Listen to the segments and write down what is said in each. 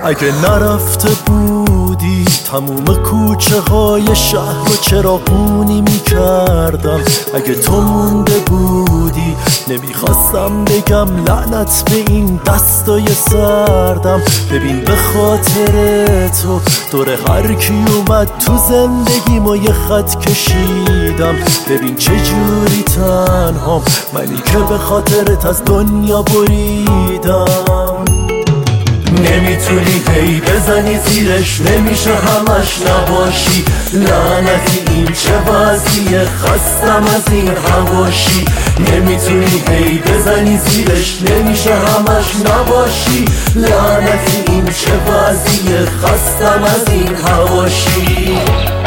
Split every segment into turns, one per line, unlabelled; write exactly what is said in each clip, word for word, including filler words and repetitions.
اگه نرفته بودی تموم کوچه های شهر رو چراغونی میکردم. اگه تو مونده بودی نمیخواستم بگم لعنت به این دستای سردم. ببین به خاطر تو دور هر کی اومد تو زندگیم و یه خط کشیدم. ببین چه جوری تنهام منی که به خاطرت از دنیا بریدم. نمیتونی هی بزنی زیرش، نمیشه همش نباشی. لعنتی این چه وضعیه، خستم از این حواشی. نمیتونی هی بزنی زیرش، نمیشه همش نباشی. لعنتی این چه وضعیه، خستم از این حواشی.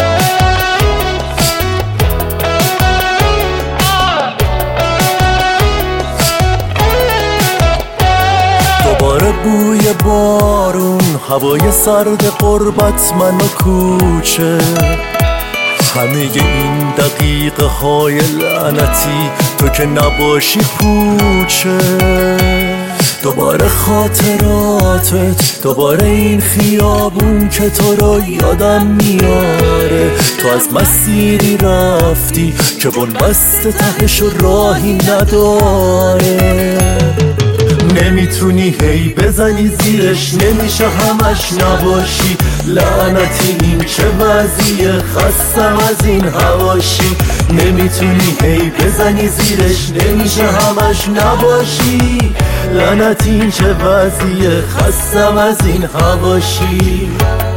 دوباره بوی بارون، هوای سرد قربت، من و کوچه. همه این دقیقه های لعنتی تو که نباشی پوچه. دوباره خاطراتت، دوباره این خیابون که تو رو یادم میاره. تو از مسیری رفتی که بنبست تهش و راهی نداره. نمیتونی هی بزنی زیرش، نمیشه همش نباشی. لعنتی این چه وضعیه، خستم از این حواشی. نمیتونی هی بزنی زیرش، نمیشه همش نباشی. لعنتی این چه وضعیه، خستم از این حواشی.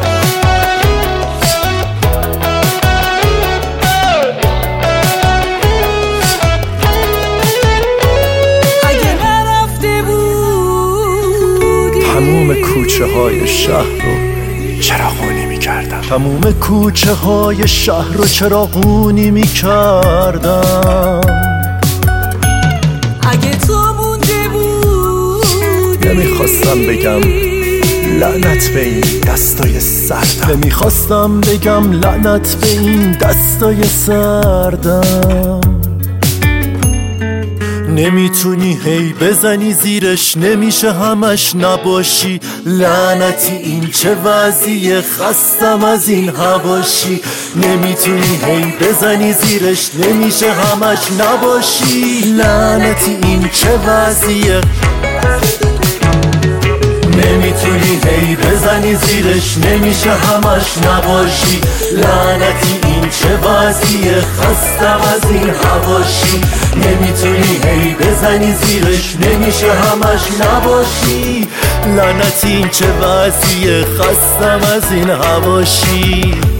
تموم کوچه های شهر رو چراغونی میکردم. تموم کوچه های شهر رو چراغونی میکردم.
اگه تو مونده بودی
نمیخواستم بگم لعنت به این دستای سردم. نمیخواستم بگم لعنت به این دستای سردم. نمیتونی هی بزنی زیرش، نمیشه همش نباشی. لعنتی این چه وضعیه، خستم از این حواشی. نمیتونی هی بزنی زیرش، نمیشه همش نباشی. لعنتی این چه وضعیه. نمیتونی هی بزنی زیرش، نمیشه همش نباشی. لعنتی این چه وضعیه، خستم از این حواشی. نمیتونی هی بزنی زیرش، نمیشه همش نباشی. لعنتی این چه وضعیه، خستم از این حواشی.